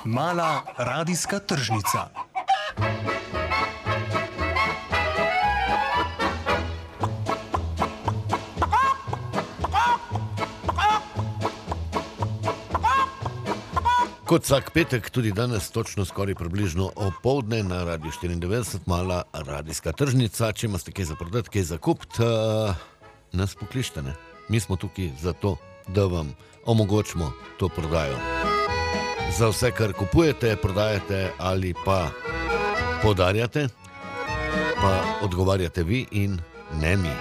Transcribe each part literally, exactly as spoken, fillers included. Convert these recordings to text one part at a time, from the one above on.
Mala radijska tržnica. Kot vsak petek, tudi danes točno skoraj približno opoldne na Radiu štiriindevetdeset, mala radijska tržnica. Če imate kaj za prodati, kaj za kupiti, uh, nas pokličite, ne? Mi smo tukaj zato, da vam omogočimo to prodajo. Za vse, kar kupujete, prodajate ali pa podarjate, pa odgovarjate vi in ne mi.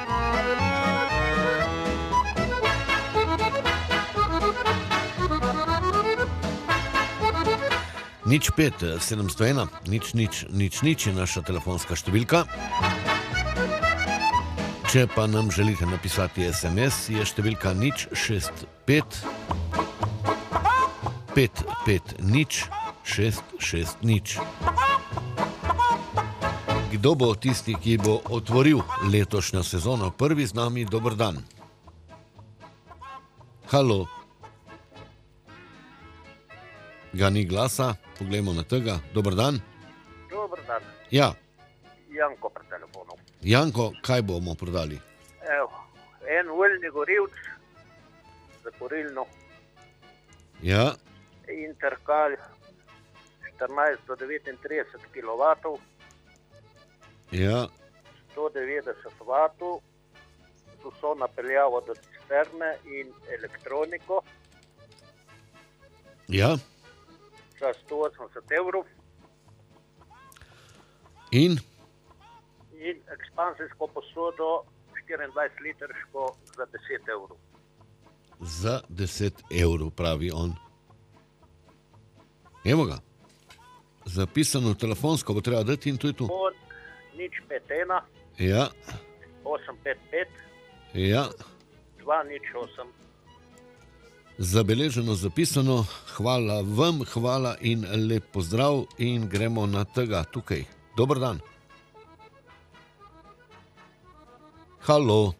Nič pet, sedemsto ena, nič, nič, nič, nič je naša telefonska številka. Če pa nam želite napisati es em es, je številka nič šest pet pet pet nič šest šest nič. Kdo bo tisti, ki bo otvoril letošnjo sezono? Prvi z nami, dober dan. Halo. Ga ni glasa, poglejmo na tega. Dober dan. Dober dan. Ja. Janko pri telefonu. Janko, kaj bomo prodali? Evo, en oljni gorivč za kurilno. Ja. Interkal štirinajst do devetintrideset kilovatov. Ja. sto devetdeset vatov. Z vso napeljavo do cisterne in elektroniko. Ja. Za sto osemdeset evrov. In? In ekspansijsko posodo štiriindvajset litrško za deset evrov. Za deset evrov, pravi on. Evo ga. Zapisano telefonsko bo treba dati in to je tu. Pod nič pet ena. Ja. osem pet pet. Ja. dva nič osem. Zabeleženo, zapisano. Hvala vam, hvala in lep pozdrav in gremo na tega tukaj. Dober dan. Halo.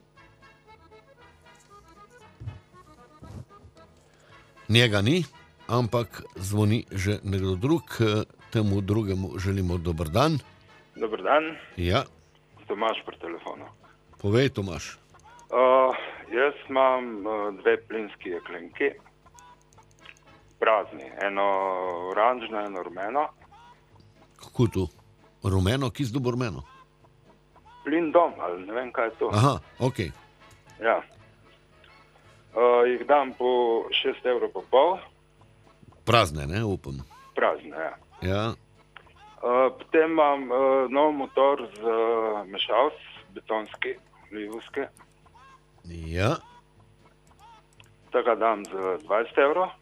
Njega ni, ampak zvoni že nekdo drug. Temu drugemu želimo dober dan. Dober dan. Ja. Tomaž pri telefonu. Povej, Tomaž. Uh, jaz imam uh, dve plinski jeklenki. Prazni. Eno oranžno, eno rumeno. Kako tu? Rumeno? Kis dobo rumeno? Plin dom, ali ne vem, kaj je to. Aha, ok. Ja. Uh, jih dam po šest evrov po pol. Prazne, ne, upam. Prazne, ja. Ja. Uh, potem imam uh, nov motor z uh, mešalc, betonski, livovski. Ja. Tega dam za dvajset evrov.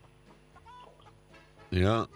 Ja.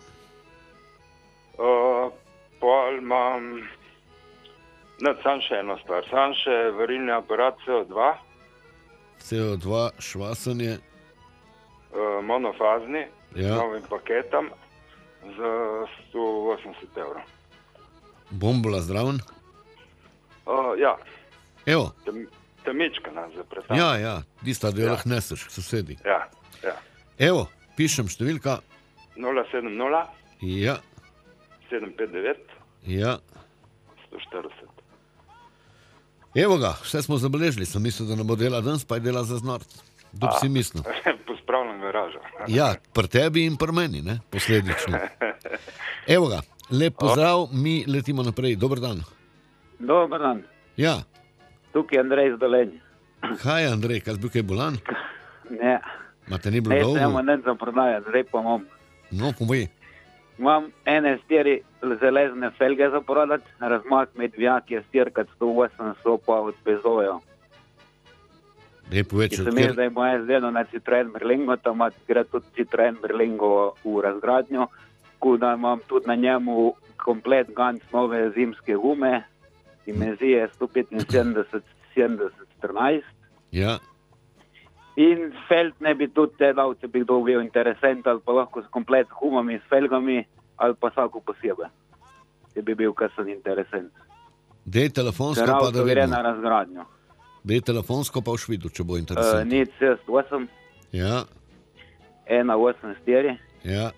Uh, pol imam, ne, sam še eno stvar, sam še varilni aparat C O dva. C O dva, švasanje. Uh, monofazni, Ja. z novim paketom za sto osemdeset evrov. Bombola zdraven. Uh, ja, Evo. tem, temička nas za predstavljanje. Ja, ja, tista, da jo Ja. lahko neseš, sosedi. Ja, ja. Evo, pišem številka. nula sedem nula Ja, sedem pet devet ja. sto štirideset. Evo ga, vse smo zabeležili. Sem mislil, da ne bo dela danes, pa je dela za znort. Dob si mislil. Pospravljam garažo. Ja, pri tebi in pri meni, ne, posledično. Evo ga, lep pozdrav, mi letimo naprej. Dober dan. Dober dan. Ja. Tukaj je Andrej z Dolenje. Kaj je, Andrej, kaj si bil kaj bolan? Ne. Ma te ni bilo Ne, dolgo? ne imam nič za prodajati, zdaj pa imam. No, povej. Imam ene štiri železne felge za prodati, razmak med vijaki je štirikrat sto osemdeset pa od Pezojo. Dej povedati, Ki od sem jaz kjer... zdaj moje zdeno na Citroen Berlingo, tam gre tudi Citroen Berlingo v razgradnjo, tako da imam tudi na njemu komplet ganc nove zimske gume, dimenzije sto petinsedemdeset sedemdeset štirinajst. Ja. In felt ne bi tudi te dal, če bi kdo bil interesent, ali pa lahko s komplet s gumami, s felgami, ali pa vsako posebej, če bi bil kakšen interesent. Dej telefonsko Ker pa da avto gre vidimo. na razgradnjo. Dej telefonsko pa v švidu, če bo Uh, interesant. nič šest osem, Ja, ena osem štiri, ja,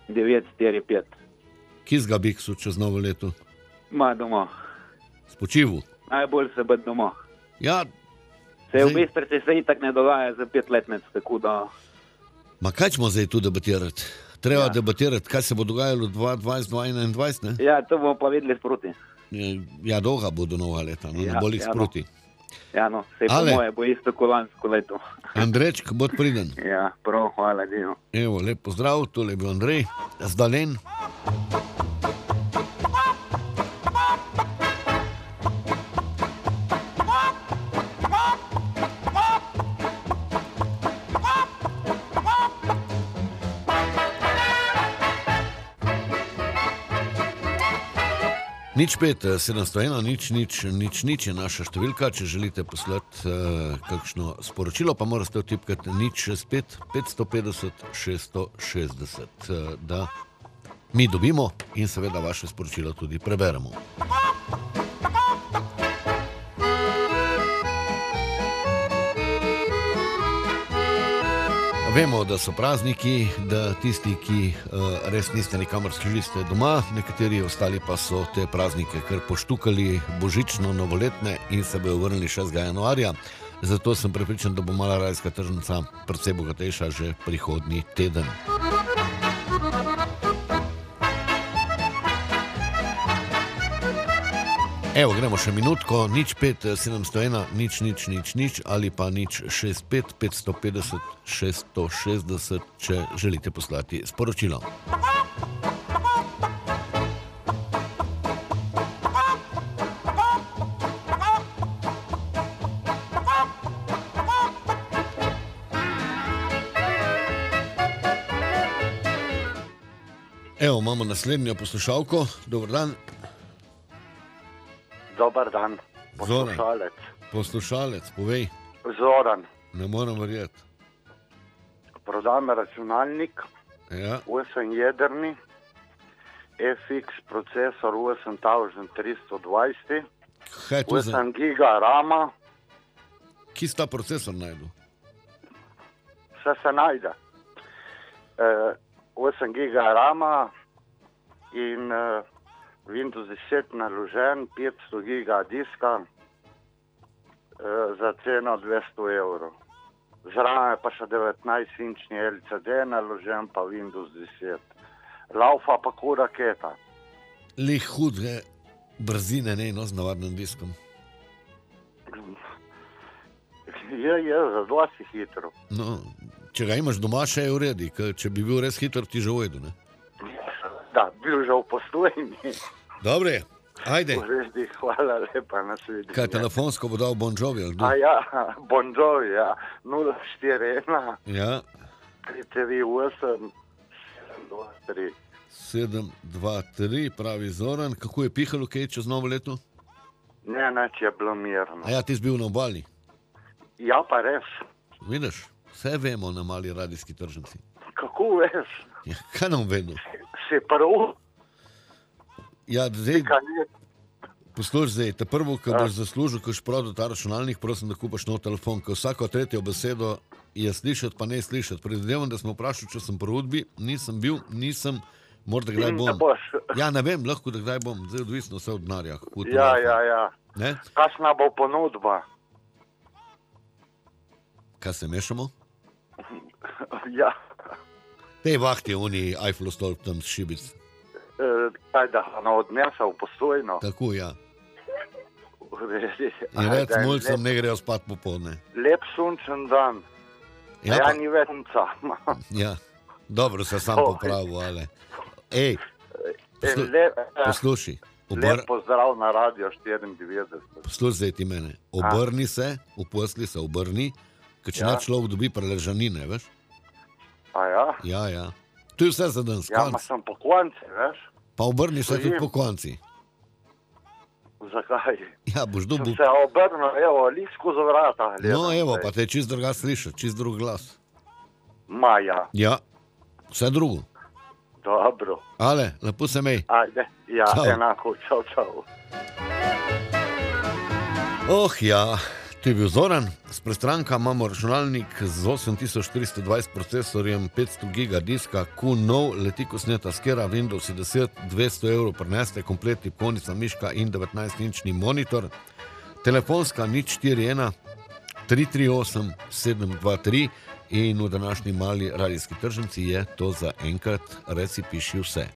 devet štiri pet. Kje ga biksu čez novo leto? Ma doma. Spočivu? Najbolj se biti doma. Ja. Se v Zdaj- Bistrici se itak ne dogaja za petletnec, tako da... Ma kaj ćemo zdaj tu debatirati? Treba Ja. debatirati, kaj se bo dogajalo dva tisoč dvajset dva tisoč enaindvajset, ne? Ja, to bomo pa videli sproti. Ja, dolga bodo nova leta, no, Ja, ne bolj jih ja, no. sproti. Ja, no, se po Ale. moje bo isto kot lansko leto. Andrečk, bod priden. Ja, prav, hvala, Dino. Evo, lep pozdrav, tole je bil Andrej, zdalen. Nič pet, sedemsto ena, nič, nič, nič, nič je naša številka. Če želite poslati uh, kakšno sporočilo, pa morate vtipkati nič šest pet, petsto petdeset, šeststo šestdeset, uh, da mi dobimo in seveda vaše sporočilo tudi preberemo. Vemo, da so prazniki, da tisti, ki uh, res niste nikamor šli, ste doma, nekateri ostali pa so te praznike kar poštukali božično, novoletne in se bojo vrnili šestega januarja. Zato sem prepričan, da bo mala radijska tržnica precej bogatejša že prihodnji teden. Evo, gremo še minutko, nič pet, sedemsto ena, nič, nič, nič, nič ali pa nič šest pet, petsto petdeset, šeststo šestdeset, če želite poslati sporočilo. Evo, imamo naslednjo poslušalko. Dober dan. Dobar dan, Zoran. poslušalec. Poslušalec, povej. Zoran, Ne morem verjeti. prodam računalnik, Ja, osemjedrni, F X procesor osem tisoč tristo dvajset, kaj je to za... osem giga rama, Kje sta procesor najdu? vse se najde. E, osem giga rama in e, Windows deset naložen, petsto giga diska e, za ceno dvesto evrov. Zraven je pa še devetnajst-inčni L C D naložen, pa Windows deset. Laufa pa kot raketa. Lih hude brzine, ne, no, z navadnim diskom. Je, je, za dosti hitro. No, če ga imaš doma, še je v redu, ker če bi bil res hiter, ti že ujedu, ne? Da, bil že v postojni. Dobre, ajde. Uredi, hvala lepa na svidenje. Kaj, telefonsko bo dal Bon Jovi, ali kdo? A ja, Bon Jovi, ja. nula štiri ena, Ja, tri tri osem, sedem dva tri. sedem dva tri, pravi Zoran. Kako je pihalo kaj čez novo leto? Ne, neč je bilo mirno. A ja, ti si bil na obali. Ja, pa res. Vidiš, vse vemo na mali radijski tržnici. Kako veš? Ja, kaj nam vedno? Si prav? Ja, zdaj, Kaj ni? poslušaj zdaj, te prvo, ko boš zaslužil, ko boš prodal ta računalnik, prosim, da kupaš nov telefon, ko vsako tretjo besedo je slišati, pa ne slišati. Predvidevam, da smo vprašali, če sem po udbi, nisem bil, nisem, morda kdaj In bom. da boš. Ja, ne vem, lahko da kdaj bom, zdaj odvisno vse od denarja. kako to Ja, lahko. ja, ja. Ne? Kakšna bo ponudba? Kaj se mešamo? Ja. Tej vahti, oni Eiffel stolp tam s šibic. E, kaj da, na odnesa v postojno? Tako, ja. Uredi. In Ajde, rec mulcem lep- ne grejo spat popodne. Lep sunčen dan. Ja, Ja, pa, ni več sunca. ja. Dobro se sam Oh. popravil, ale. Ej, poslu, Lep, eh, poslušaj, obr, lep pozdrav na radio štiriindevetdeset. poslušaj zdaj ti mene. Obrni se, uposli se, obrni, ker če Ja. ja. človek dobi preležanine, veš? A ja? Ja, ja. To je vse za danes, Ja, ma konc. sem po konci, veš? Pa obrni se Stojim. tudi po konci. Zakaj? Ja, boš Sem dobil. se obrnil, evo, lik skozi vrata. No, gledam evo, zdaj. pa te je čist druga slišati, čist drug glas. Maja, Ja, vse drugo. dobro. Ale, lepo se mej. Ajde, ja, Čau. enako, čau, čau. Oh, ja, To je bil Zoran, s prestranka imamo računalnik z osem tisoč štiristo dvajset procesorjem, petsto giga diska, Q nov, leti kosneta skera, Windows deset, dvesto evrov preneste, kompletni ponica, miška in devetnajstinčni monitor. Telefonska nič štiri ena tri tri osem sedem dva tri in v današnji mali radijski tržnici je to za enkrat, reci piši vse.